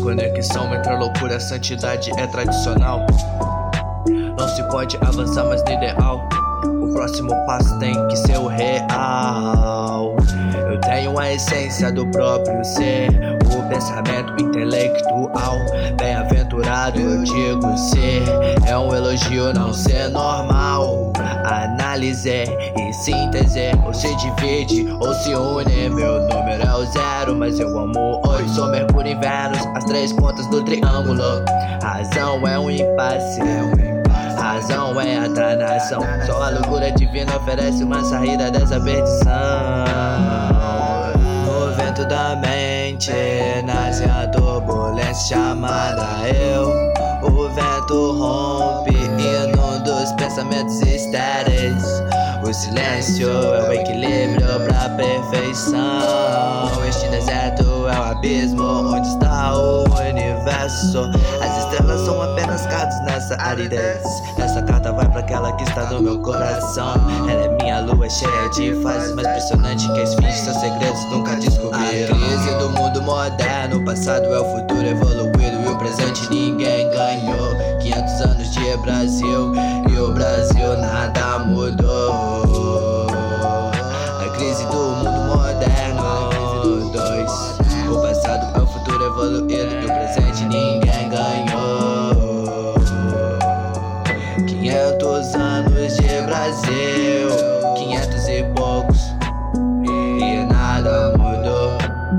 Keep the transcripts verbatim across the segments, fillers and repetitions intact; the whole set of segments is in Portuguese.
conexão entre a loucura e a santidade é tradicional. Não se pode avançar mais no ideal. O próximo passo tem que ser o real. Eu tenho a essência do próprio ser, o pensamento intelectual. Bem-aventurado eu digo ser, é um elogio não ser normal. Análise e síntese, ou se divide ou se une. Meu número é o zero, mas eu amo oito. Sou Mercúrio em Vênus, as três pontas do triângulo. Razão é um impasse, razão é a danação. Só a loucura divina oferece uma saída dessa perdição. No vento da mente nasce a turbulência chamada eu. O vento rompe, inunda os pensamentos estéreis. O silêncio é o equilíbrio pra perfeição. Este deserto é o abismo onde está o universo. As estrelas são apenas cartas nessa aridez. Essa carta vai pra aquela que está no meu coração. Ela é minha lua cheia de fases, mais impressionante que as finges, seus segredos nunca descobriram. A crise do mundo moderno, o passado é o futuro evoluído e o presente ninguém ganhou. Quinhentos anos de Brasil e o Brasil nada mudou. A crise do mundo moderno, dois. O passado é o futuro evoluído e o presente ninguém ganhou. Quinhentos anos de Brasil, quinhentos e poucos, e nada mudou.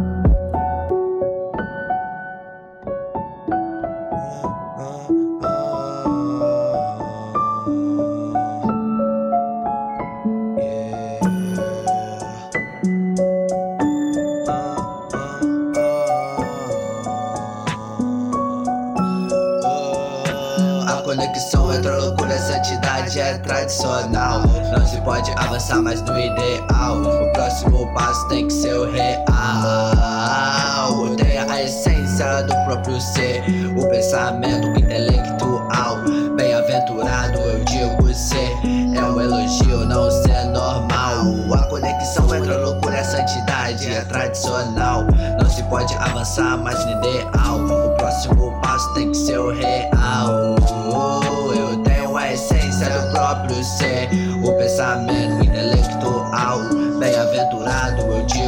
A conexão entre a loucura e a santidade é tradicional. Não se pode avançar mais no ideal. O próximo passo tem que ser o real. Tenha a essência do próprio ser, o pensamento intelectual. Bem-aventurado eu digo ser, é um elogio não ser normal. A conexão entre a loucura e a santidade é tradicional. Não se pode avançar mais no ideal. O próximo passo tem que ser o real. Eu tenho a essência do próprio ser, o pensamento intelectual. Bem-aventurado eu digo